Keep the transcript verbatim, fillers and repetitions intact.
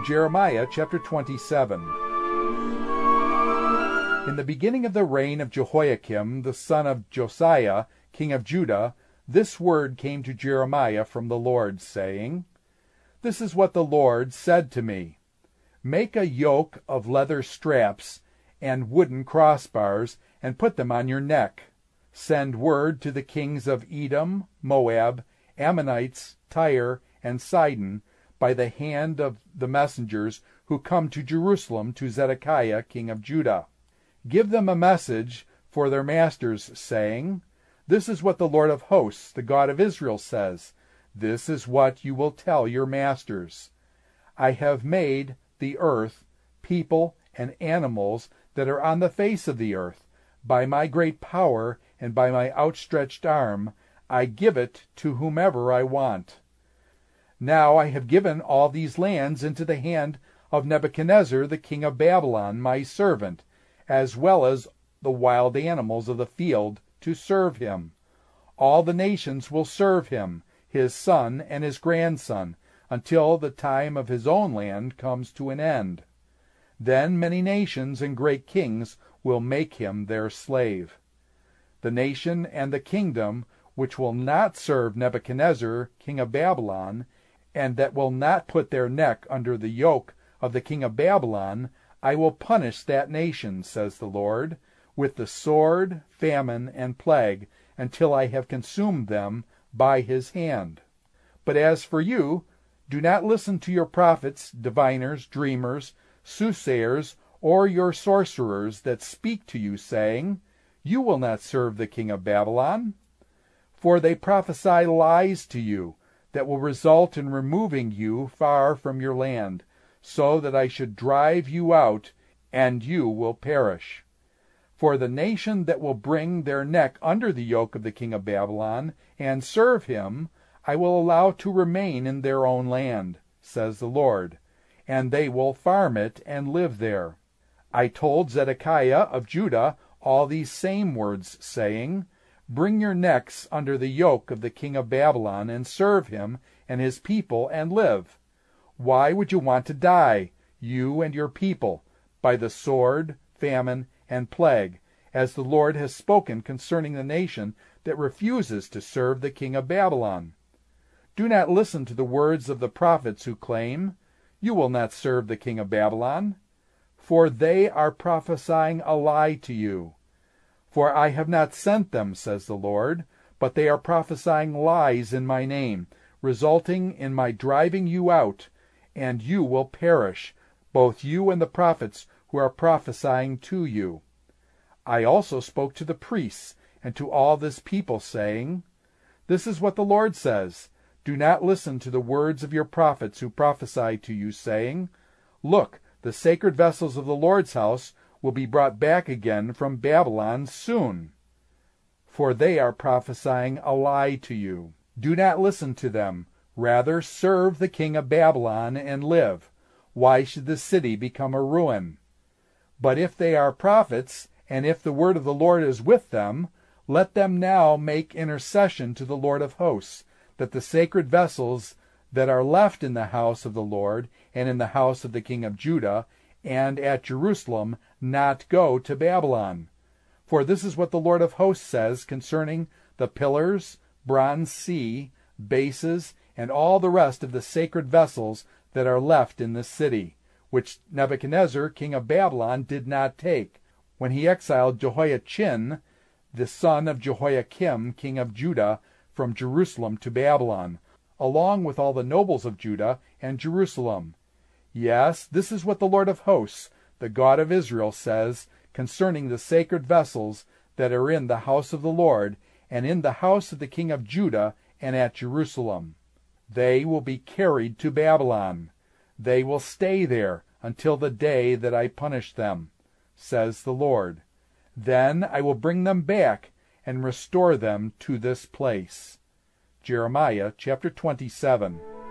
Jeremiah chapter twenty-seven. In the beginning of the reign of Jehoiakim, the son of Josiah, king of Judah, this word came to Jeremiah from the Lord, saying, This is what the Lord said to me. Make a yoke of leather straps and wooden crossbars, and put them on your neck. Send word to the kings of Edom, Moab, Ammonites, Tyre, and Sidon, by the hand of the messengers who come to Jerusalem to Zedekiah king of Judah. Give them a message for their masters, saying, This is what the Lord of hosts, the God of Israel, says. This is what you will tell your masters. I have made the earth, people, and animals that are on the face of the earth. By my great power and by my outstretched arm, I give it to whomever I want. Now I have given all these lands into the hand of Nebuchadnezzar the king of Babylon, my servant, as well as the wild animals of the field, to serve him. All the nations will serve him, his son and his grandson, until the time of his own land comes to an end. Then many nations and great kings will make him their slave. The nation and the kingdom which will not serve Nebuchadnezzar king of Babylon, and that will not put their neck under the yoke of the king of Babylon, I will punish that nation, says the Lord, with the sword, famine, and plague, until I have consumed them by his hand. But as for you, do not listen to your prophets, diviners, dreamers, soothsayers, or your sorcerers that speak to you, saying, You will not serve the king of Babylon. For they prophesy lies to you, that will result in removing you far from your land, so that I should drive you out, and you will perish. For the nation that will bring their neck under the yoke of the king of Babylon, and serve him, I will allow to remain in their own land, says the Lord, and they will farm it and live there. I told Zedekiah of Judah all these same words, saying, Bring your necks under the yoke of the king of Babylon, and serve him and his people, and live. Why would you want to die, you and your people, by the sword, famine, and plague, as the Lord has spoken concerning the nation that refuses to serve the king of Babylon? Do not listen to the words of the prophets who claim, You will not serve the king of Babylon, for they are prophesying a lie to you. For I have not sent them, says the Lord, but they are prophesying lies in my name, resulting in my driving you out, and you will perish, both you and the prophets who are prophesying to you. I also spoke to the priests and to all this people, saying, This is what the Lord says. Do not listen to the words of your prophets who prophesy to you, saying, Look, the sacred vessels of the Lord's house will be brought back again from Babylon soon. For they are prophesying a lie to you. Do not listen to them. Rather, serve the king of Babylon and live. Why should the city become a ruin? But if they are prophets, and if the word of the Lord is with them, let them now make intercession to the Lord of hosts, that the sacred vessels that are left in the house of the Lord and in the house of the king of Judah and at Jerusalem not go to Babylon. For this is what the Lord of hosts says concerning the pillars, bronze sea, bases, and all the rest of the sacred vessels that are left in this city, which Nebuchadnezzar king of Babylon did not take, when he exiled Jehoiachin, the son of Jehoiakim king of Judah, from Jerusalem to Babylon, along with all the nobles of Judah and Jerusalem. Yes, this is what the Lord of hosts, the God of Israel, says concerning the sacred vessels that are in the house of the Lord, and in the house of the king of Judah, and at Jerusalem. They will be carried to Babylon. They will stay there until the day that I punish them, says the Lord. Then I will bring them back and restore them to this place. Jeremiah chapter twenty-seven.